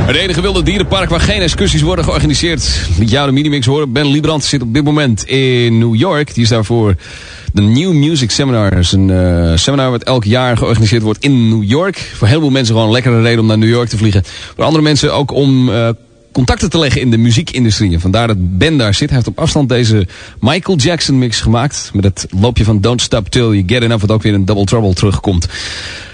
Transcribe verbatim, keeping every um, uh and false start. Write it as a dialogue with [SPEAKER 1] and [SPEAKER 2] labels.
[SPEAKER 1] Het enige wilde dierenpark waar geen excursies worden georganiseerd. Liet jou de Minimix horen. Ben Liebrand zit op dit moment in New York. Die is daarvoor de New Music Seminar. Dat is een uh, seminar wat elk jaar georganiseerd wordt in New York. Voor heel veel mensen gewoon een lekkere reden om naar New York te vliegen. Voor andere mensen ook om uh, contacten te leggen in de muziekindustrie. En vandaar dat Ben daar zit. Hij heeft op afstand deze Michael Jackson mix gemaakt. Met het loopje van Don't Stop Till You Get Enough. Wat ook weer in Double Trouble terugkomt.